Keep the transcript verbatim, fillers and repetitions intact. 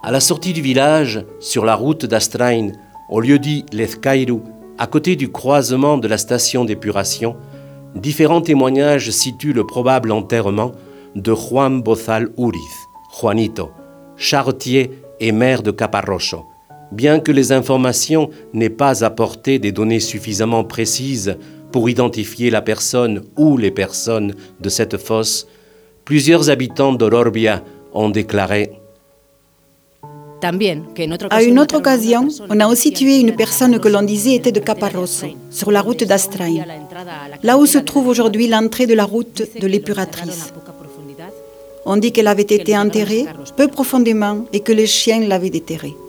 À la sortie du village, sur la route d'Astrain, au lieu-dit Lezcairu, à côté du croisement de la station d'épuration, différents témoignages situent le probable enterrement de Juan Bozal Uriz, Juanito, charretier et maire de Caparroso. Bien que les informations n'aient pas apporté des données suffisamment précises pour identifier la personne ou les personnes de cette fosse, plusieurs habitants d'Ororbia ont déclaré: À une autre occasion, on a aussi tué une personne que l'on disait était de Caparroso, sur la route d'Astrain, là où se trouve aujourd'hui l'entrée de la route de l'épuratrice. On dit qu'elle avait été enterrée peu profondément et que les chiens l'avaient déterrée.